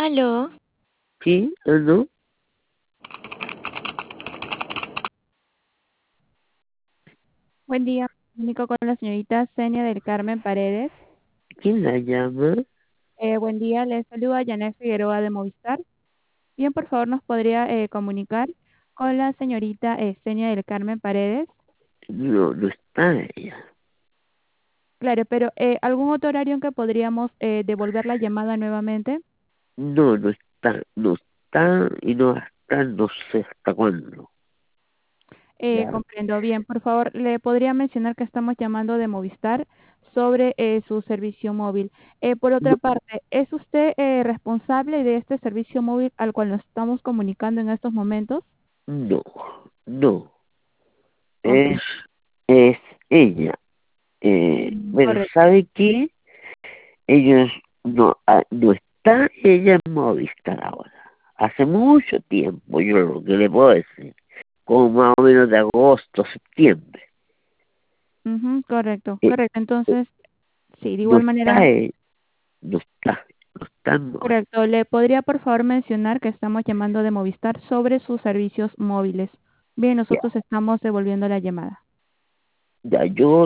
Aló, Sí, no, Buen día, comunico con la señorita Zenia del Carmen Paredes. ¿quién la llama? Buen día, le saluda Janet Figueroa de Movistar. Bien, por favor, nos podría comunicar con la señorita Zenia del Carmen Paredes. No, no está ella. Claro, pero ¿algún otro horario en que podríamos devolver la llamada nuevamente? No, no está y no está, no sé hasta cuándo. Ya, Comprendo bien. Por favor, le podría mencionar que estamos llamando de Movistar sobre su servicio móvil. Por no, otra parte, ¿es usted responsable de este servicio móvil al cual nos estamos comunicando en estos momentos? no, no, Ok. es, es ella. Bueno, Correcto. ¿sabe qué? Ellos no está ella en Movistar ahora. Hace mucho tiempo, yo lo que le puedo decir, como más o menos de agosto, septiembre. Ujú, correcto, Eh, correcto. eh, Entonces, sí, de no igual está manera, ella, no está en Movistar. correcto. ¿Le podría por favor mencionar que estamos llamando de Movistar sobre sus servicios móviles? Bien, Ya, nosotros estamos devolviendo la llamada. ya yo